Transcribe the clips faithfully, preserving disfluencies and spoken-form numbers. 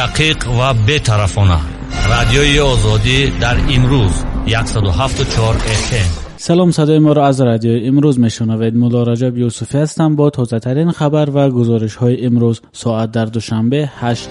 دقیق و بی‌طرفانه. رادیوی آزادی در امروز صد و هفت و چهار اف ام. سلام، صدای ما را از رادیو امروز میشنوید. مولا رجب یوسفی هستم با تازه ترین خبر و گزارش های امروز. ساعت در دوشنبه هشت.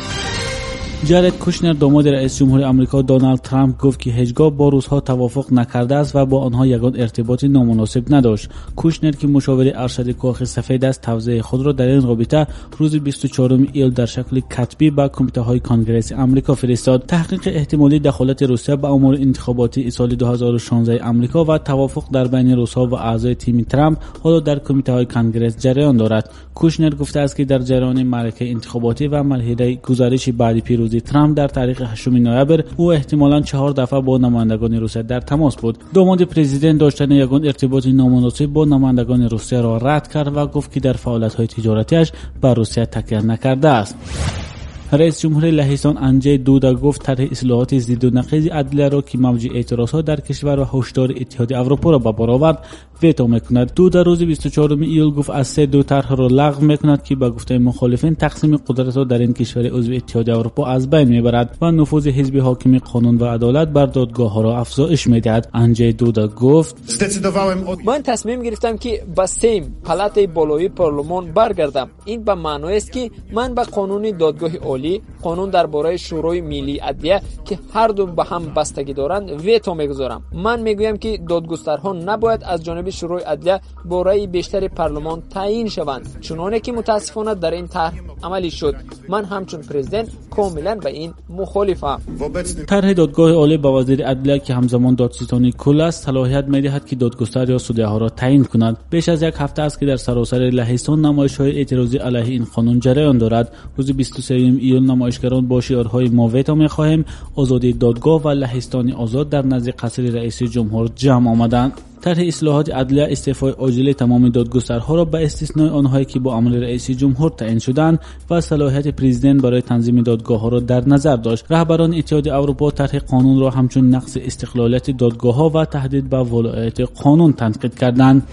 جارد کوشنر داماد رئیس جمهور آمریکا دونالد ترامپ گفت که هیچگاه با روس‌ها توافق نکرده است و با آنها یگان ارتباط نامناسب نداشت. کوشنر که مشاور ارشد کاخ سفید است توضیح خود را در این رابطه روز بیست و چهارم ایل در شکل کتبی به کمیته‌های کنگره آمریکا فرستاد. تحقیق احتمالی دخالت روسیه به امور انتخاباتی سال دو هزار و شانزده آمریکا و توافق در بین روس‌ها و اعضای تیم ترامپ حالا در کمیته‌های کنگره جریان دارد. کوشنر گفته است که در جریان معرکه انتخاباتی و مرحله گزارش بعد پیروزی ترامپ در تاریخ هشتم نوامبر او احتمالاً چهار دفعه با نمایندگان روسیه در تماس بود. داماد پرزیدنت داشتن یگان ارتباط نامناسب با نمایندگان روسیه را رد کرد و گفت که در فعالیت‌های تجارتیش به روسیه تکیه نکرده است. رئیس جمهور لهستان انجی دودا گفت طرح اصلاحات ضد و نقیض عدلیه را که موجب اعتراضات در کشور و هشدار اتحاد اروپا را به بار آورد ویتو میکند. دودا روز بیست و چهارم ایول گفت از سه دو طرح را لغو میکند که به گفته مخالفین تقسیم قدرت را در این کشور عضو اتحاد اروپا از بین میبرد و نفوذ حزب حاکم قانون و عدالت بر دادگاه ها را افزایش میدهد. انجی دودا گفت من تصمیم گرفتم که به سیم پلات بالایی پارلمان برگردم. این به معنی است که من به قانون دادگاه عالی، قانون درباره شورای ملی عدلیه که هر دو به هم بستگی دارند ویتو میگذارم. من میگویم که دادگسترها نباید از جانب شورای عدلیه با رأی بیشتر پارلمان تعیین شوند، چنانه که متاسفانه در این طرح عملی شد. من همچون پرزیدنت کاملا به این مخالفم. طرح دادگاه عالی با وزیر عدلیه که همزمان دادستانی کل است صلاحیت میدهد که دادگستر یا سودیه ها را تعیین کند. بیش از یک هفته است که در سراسر لهستان نمایش‌های اعتراضی علیه این قانون جریان دارد. روز بیست و سه ایول نمایشگران با شعارهای ما ویتو می‌خواهیم، آزادی دادگاه و لهستان آزاد در نزد قصر رئیس جمهور جمع آمدند. طرح اصلاحات عدلیه استعفای عاجل تمام دادگسترها را به استثنای آنهایی که با امر رئیس جمهور تعیین شدند و صلاحیت پرزیدنت برای تنظیم دادگاه‌ها را در نظر داشت. رهبران اتحاد اروپا طرح قانون را همچون نقض استقلالیت دادگاه‌ها و تهدید به ولایت قانون تنقید کردند.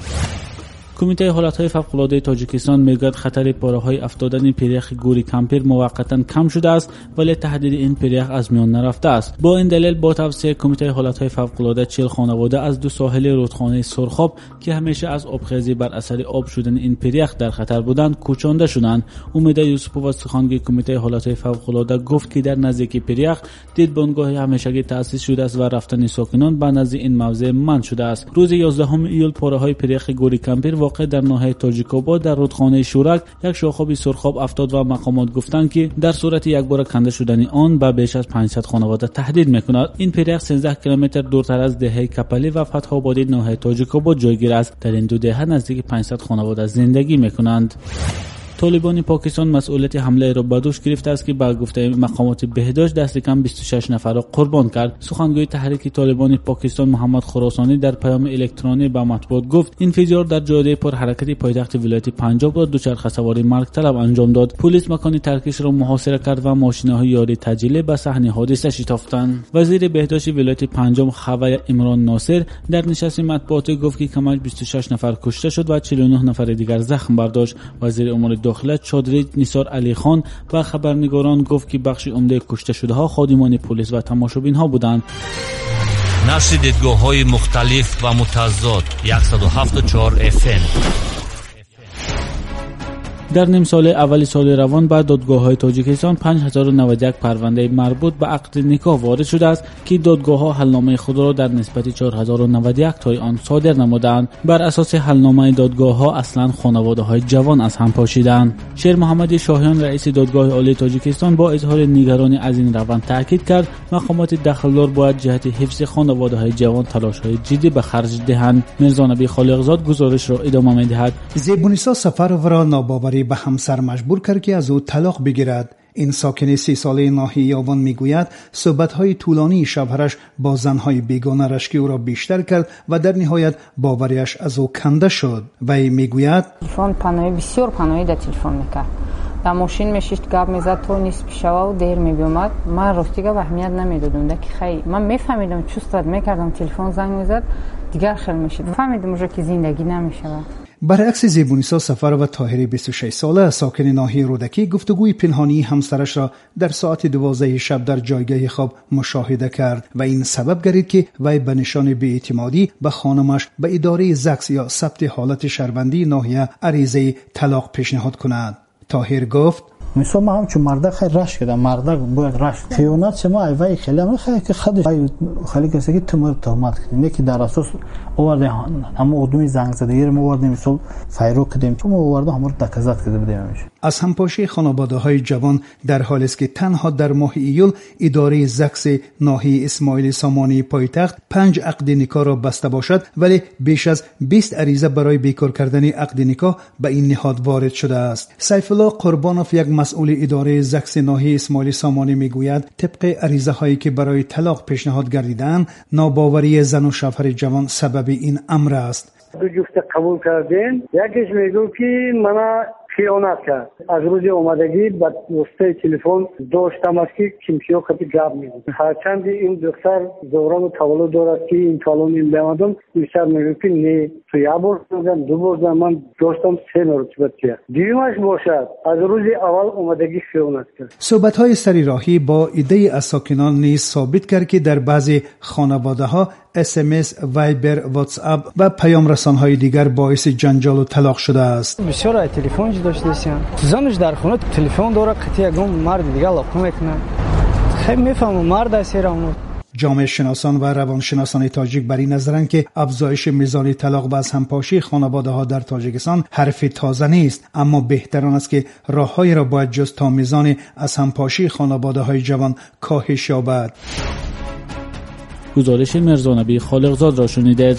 کمیته حالت‌های فوق‌العاده تاجیکستان میگوید خطر پاره‌های افتادن پریخ گوری کمپیر موقتاً کم شده است ولی تهدید این پریخ از میان نرفته است. با این دلیل با توصیه کمیته حالت‌های فوق‌العاده چهل خانواده از دو ساحل رودخانه سرخاب که همیشه از آبخیزی بر اثر آب شدن این پریخ در خطر بودند کوچانده شدند. امید یوسفوف سخنگوی کمیته حالت‌های فوق‌العاده گفت که در نزدیکی پریخ دید بنگاه همیشگی تأسیس شده است و رفتن ساکنان به نزد این موضع منع شده است. روز یازدهم ایول پاره‌های پریخ گوری کمپیر در ناحیه تاجیک‌آباد در رودخانه شورک یک شاخاب سرخاب افتاد و مقامات گفتند که در صورت یک بار کنده شدن آن به بیش از پانصد خانواده تهدید می‌کند. این پریخ سیزده کیلومتر دورتر از دهه کپلی و فتح آبادی ناحیه تاجیک‌آباد جایگیر است. در این دو دهه نزدیک پانصد خانواده زندگی می‌کنند. طالبان پاکستان مسئولیت حمله را به دوش گرفته است که به گفته مقامات بهداشت دست کم بیست و شش نفر را قربان کرد. سخنگوی تحریک طالبان پاکستان محمد خراسانی در پیام الکترونی به مطبوعات گفت انفجار در جاده پر حرکت پایتخت ولایت پنجاب را دوچرخه سواری مرگ طلب انجام داد. پلیس مکان ترکش را محاصره کرد و ماشین‌های یاری تجلی به صحنه حادثه شتافتند. وزیر بهداشت ولایت پنجاب خوی عمران ناصر در نشست مطبوعاتی گفت که کماش بیست و شش نفر کشته شد و چهل و نه نفر دیگر زخم برداشت. وزیر امور داخله چودری نثار علی خان و خبرنگاران گفت که بخش عمده کشته شده ها خادمان پلیس و تماشابین ها بودند. نشر دیدگاه‌های مختلف و متضاد صد و هفت و چهار اف ام. در نیم سال اول سال روان بعد دادگاه‌های تاجیکستان پنج هزار و نود و یک پرونده مربوط به عقد نکاح وارد شده است که دادگاه‌ها حلنامه خود را در نسبت چهار هزار و نود و یک تای آن صادر نمودند. بر اساس حلنامه دادگاه‌ها اصلاً خانواده‌های جوان از هم پاشیدند. شیر محمد شاهیان رئیس دادگاه عالی تاجیکستان با اظهار نگرانی از این روند تاکید کرد مقامات دخلدار باید جهت حفظ خانواده‌های جوان تلاش‌های جدی به خرج دهند. میرزا نبی خالقزاد گزارش را ادامه می‌دهد. زیبونیسا سفرور را ناباوری به همسر مجبور کرد که از او طلاق بگیرد. این ساکن سی ساله ناحیه یاوان میگوید صحبت‌های طولانی شوهرش با زن‌های بیگانه رشکی او را بیشتر کرد و در نهایت باوریش از او کنده شد. وی میگوید تلفن پناهی بسیار پناهی در تلفن میکرد. در ماشین میشید گپ میزد تا نیست پیشوا و دیر میومد. من راستی گپ اهمیت نمیدادم که خیلی من میفهمیدم چوستاد میکردم تلفن زنگ میزد دیگر خیلی میشد فهمیدم که زندگی نمیشه. برعکس زیبونیسا سفر و طاهری بیست و شش ساله ساکن ناحیه رودکی گفتگوی پنهانی همسرش را در ساعت دوازده شب در جایگاه خواب مشاهده کرد و این سبب گردید که وی به نشان بی‌اعتمادی به خانمش به اداره زکس یا ثبت حالت شهروندی ناحیه عریضه طلاق پیشنهاد کند. طاهر گفت مثلا ما هم چون مرد خیلی رش کردم، مرد باید رش خیانت شما ایوای خیلی هم خیلی که خودش خیلی کسی که تمر تهمت کردیم که در اساس آورده هم ادمی زنگ زده یه ما آوردیم مثلا فیرو کردیم چون آورده همون دکزات کرده بودیمش. از همپاشی خانواده‌های جوان در حالی است که تنها در ماه ایول اداره زکس ناحیه اسماعیل سامانی پایتخت پنج عقد نکاح را بسته باشد، ولی بیش از بیست عریضه برای بیکار کردن عقد نکاح به این نهاد وارد شده است. سیف الله قربانوف یک مسئول اداره زکس ناحیه اسماعیل سامانی میگوید طبق عریضه هایی که برای طلاق پیشنهاد گردیدند ناباوری زن و شوهر جوان سبب این امر است. دو جفت قبول کردین، یکیش میگو که من خیانت کرد. از روز اومدگی با واسطه تلفن داشتم است که کیمشیو خطی گپ میگم. هرچند این دختر دوران تولد دارد که این سالون این بیامدم بیشتر میگم که نه تو یا بار زدم دو بار زدم من داشتم سه مرتبه کرد. دیمش باشد از روز اول اومدگی خیانت کرد. صحبت های سری راهی با ایده از ساکنان نیز ثابت کرد که در بعضی خانواده ها اس ام اس، وایبر، واتس اپ و پیام رسان های دیگر باعث جنجال و طلاق شده است. بسیار تلفن داشتیم. زنش در خونه تلفن داره قطعی اگه مرد دیگه لاقو میکنه. خیلی میفهمم مرد اسیرمون. جامعه شناسان و روانشناسان تاجیک بر این نظرند که افزایش میزان طلاق و از همپاشی خانواده ها در تاجیکستان حرف تازه نیست، اما بهتر آن است که راههایی را باید جست تا میزان از همپاشی خانواده های جوان کاهش یابد. گزارش مرزانبی خالقزاد را شنیدید.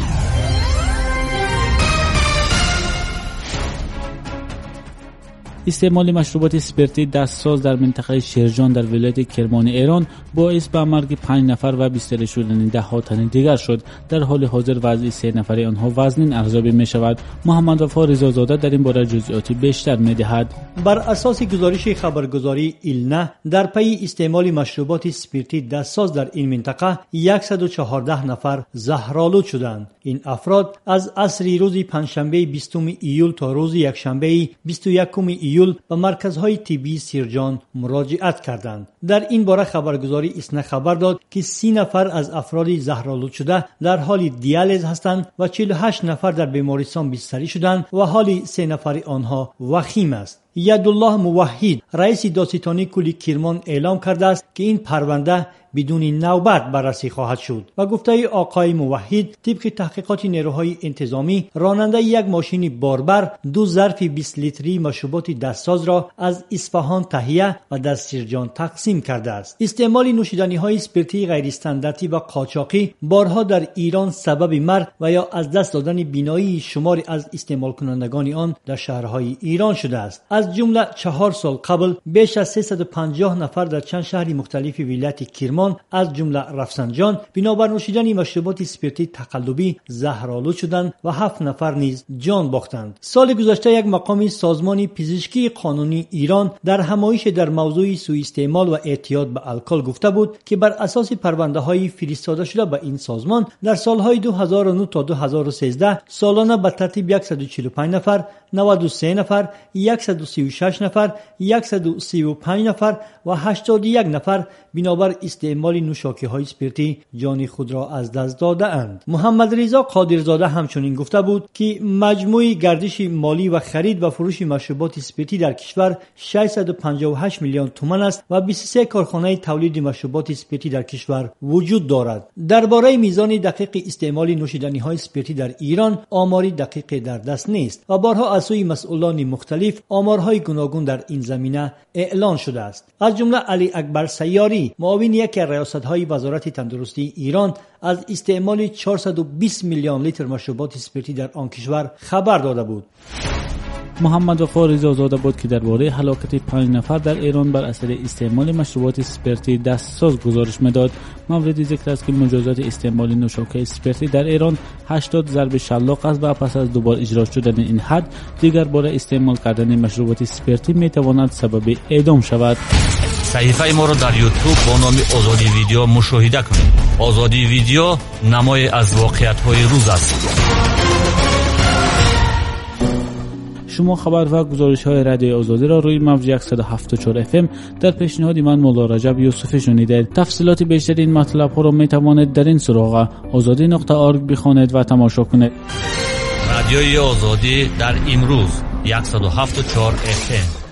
استعمال مشروبات اسپرتی دستساز در منطقه شیرجان در ولایت کرمان ایران باعث به مرگ پنج نفر و بستری شدن ده ها تن دیگر شد. در حال حاضر وضع سه نفر آنها وزنین ارزیابی می شود. محمد وفا رضازاده در این باره جزئیاتی بیشتر می دهد. بر اساس گزارش خبرگزاری ایلنا در پی استعمال مشروبات اسپرتی دستساز در این منطقه صد و چهارده نفر زهرآلود شدند. این افراد از عصر روز پنجشنبه بیستم ایول تا روز یکشنبه بیست و یکم ایول به مرکزهای طبی سیرجان مراجعت کردند. در این باره خبرگزاری ایسنا خبر داد که سی نفر از افراد زهرآلود شده در حال دیالیز هستند و چهل و هشت نفر در بیمارستان بستری شدند و حال سه نفر آنها وخیم است. یدالله موحد رئیس دادستانی کلی کرمان اعلام کرده است که این پرونده بدون نوبت بررسی خواهد شد و گفته آقای موحد طبق تحقیقات نیروهای انتظامی راننده یک ماشین باربر دو ظرف بیست لیتری مشروبات دستساز را از اصفهان تهیه و در سیرجان تقسیم کرده است. استعمال نوشیدنی های اسپرتی غیر استانداردی و قاچاقی بارها در ایران سبب مرگ و یا از دست دادن بینایی شماری از استعمال کنندگان آن در شهرهای ایران شده است. از جمله چهار سال قبل بیش از سیصد و پنجاه نفر در چند شهر مختلف ولایت کرمان از جمله رفسنجان بنابر نوشیدن مشروبات اسپرتی تقلبی زهرآلود شدند و هفت نفر نیز جان باختند. سال گذشته یک مقام سازمان پزشکی قانونی ایران در همایش در موضوع سوء استعمال و اعتیاد به الکل گفته بود که بر اساس پرونده‌های فرستاده شده به این سازمان در سالهای دو هزار و نه تا دو هزار و سیزده سالانه به ترتیب صد و چهل و پنج نفر، نود و سه نفر، صد و سی و شش نفر، صد و سی و پنج نفر و هشتاد و یک نفر بنابر استعمال نوشاکی های اسپرتی جان خود را از دست داده اند. محمد رضا قادرزاده همچنین گفته بود که مجموع گردش مالی و خرید و فروش مشروبات اسپرتی در کشور ششصد و پنجاه و هشت میلیون تومان است و بیست و سه کارخانه تولید مشروبات اسپرتی در کشور وجود دارد. درباره میزان دقیق استعمال نوشیدنی های اسپرتی در ایران آماری دقیق در دست نیست و بارها از سوی مسئولان مختلف آمارهای گوناگون در این زمینه اعلان شده است. از جمله علی اکبر سیاری معاون یکی از ریاست‌های وزارت تندرستی ایران از استعمال چهارصد و بیست میلیون لیتر مشروبات اسپرتی در آن کشور خبر داده بود. محمد وفا رضازاده بود که درباره هلاکت پنج نفر در ایران بر اثر استعمال مشروبات اسپرتی دستساز گزارش میداد. موردی ذکر است که مجازات استعمال نوشاکی اسپرتی در ایران هشتاد ضرب شلاق است و پس از دوباره اجرا شدن این حد دیگر بار استعمال کردن مشروبات اسپرتی میتواند سبب اعدام شود. صحیفه ما را در یوتیوب با نام آزادی ویدیو مشاهده کنید. آزادی ویدیو نمای از واقعیت های روز است. شما خبر و گزارش های رادیو آزادی را روی موج صد و هفت و چهار اف ام در پیشنهاد من مولا رجب یوسفی شنیدید. تفصیلات بیشتر این مطلب ها را می توانید در این سراغ آزادی نقطه اورگ بخوانید و تماشا کنید. رادیوی آزادی در امروز صد و هفت و چهار اف ام